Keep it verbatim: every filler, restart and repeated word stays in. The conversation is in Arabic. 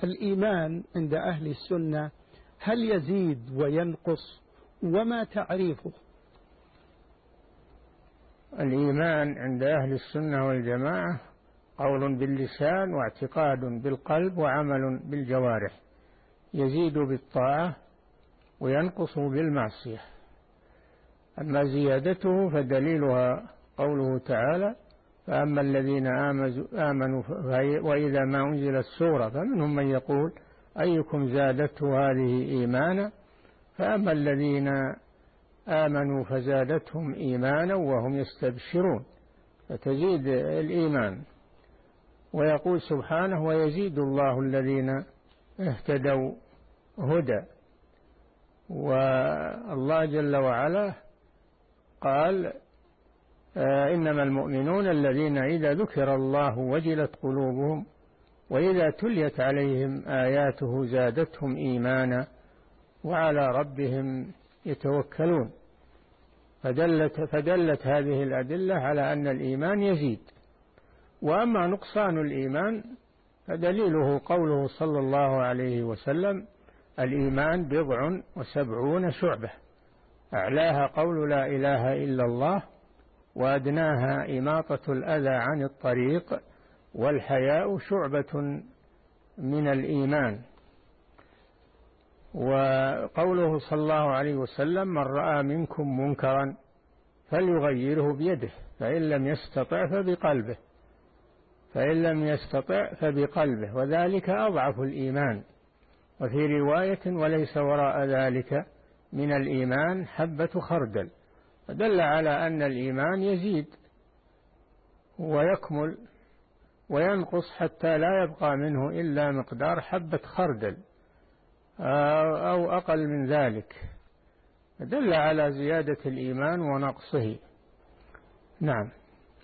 الإيمان عند أهل السنة هل يزيد وينقص، وما تعريفه؟ الإيمان عند أهل السنة والجماعة قول باللسان واعتقاد بالقلب وعمل بالجوارح، يزيد بالطاعة وينقص بالمعصية. أما زيادته فدليلها قوله تعالى: فأما الذين آمنوا وإذا ما أنزلت سورة فمنهم من يقول أيكم زادته هذه إيمانا، فأما الذين آمنوا فزادتهم إيمانا وهم يستبشرون، فتزيد الإيمان. ويقول سبحانه: ويزيد الله الذين اهتدوا هدى. والله جل وعلا قال: إنما المؤمنون الذين إذا ذكر الله وجلت قلوبهم وإذا تليت عليهم آياته زادتهم إيمانا وعلى ربهم يتوكلون. فدلت, فدلت هذه الأدلة على أن الإيمان يزيد. وأما نقصان الإيمان فدليله قوله صلى الله عليه وسلم: الإيمان بضع وسبعون شعبة، أعلاها قول لا إله إلا الله، وأدناها إماطة الأذى عن الطريق، والحياء شعبة من الإيمان. وقوله صلى الله عليه وسلم: من رأى منكم منكرا فليغيره بيده، فإن لم يستطع فبقلبه فإن لم يستطع فبقلبه وذلك أضعف الإيمان. وفي رواية: وليس وراء ذلك من الإيمان حبة خردل. فدل على أن الإيمان يزيد ويكمل وينقص حتى لا يبقى منه إلا مقدار حبة خردل أو أقل من ذلك. دل على زيادة الإيمان ونقصه. نعم.